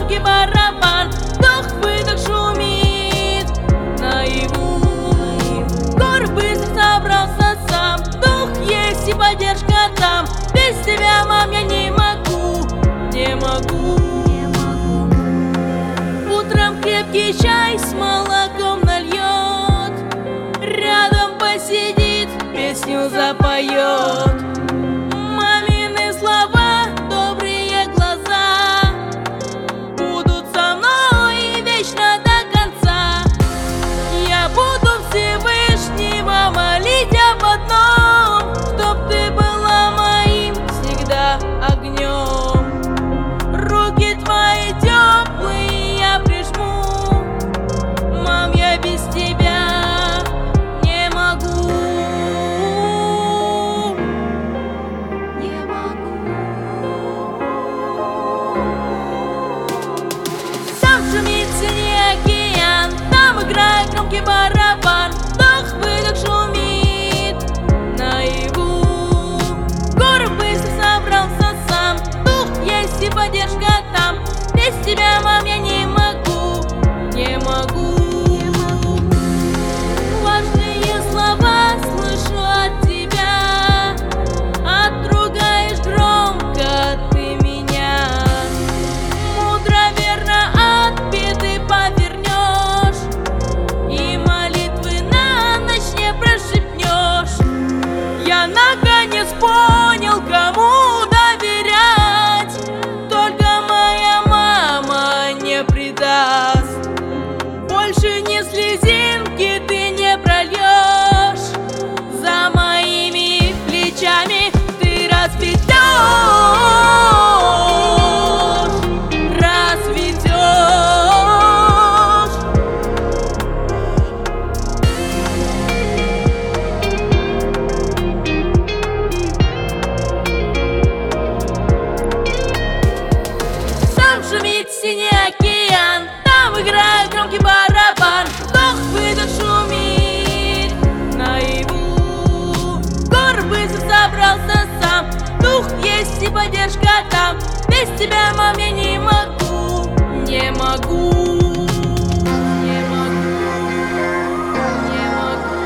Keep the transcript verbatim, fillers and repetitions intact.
громкий барабан, вдох-выдох шумит наяву. Город быстро собрался сам, дух есть и поддержка там. Без тебя, мам, я не могу, не могу. Утром крепкий чай с молоком нальет, рядом посидит, песню запоет. Мамины слова, добрые глаза будут со мной вечно до конца. Я буду Всевышнего молить об одном, чтоб ты была моим всегда огнем. Руки твои теплые я прижму, мам, я без тебя не могу. Не могу. Там шумит синий океан, там играет громкий барабан, вдох-выдох шумит наяву. Город быстро собрался сам, дух есть и поддержка там. Без тебя, мам, я не могу, не могу. Важные слова слышу от тебя, отругаешь громко ты меня. Мудро, верно от беды повернешь, и молитвы на ночь не прошепнешь. Я наконец понял, кому доверять, только моя мама не предаст. Больше ни слезинки ты не прольешь, за моими плечами ты расцветешь, расцветешь. Там шумит синий океан, там играет громкий барабан, вдох-выдох шумит наяву. Город быстро собрался сам, дух есть и поддержка там. Без тебя, мам, я не могу, не могу. Не могу, не могу.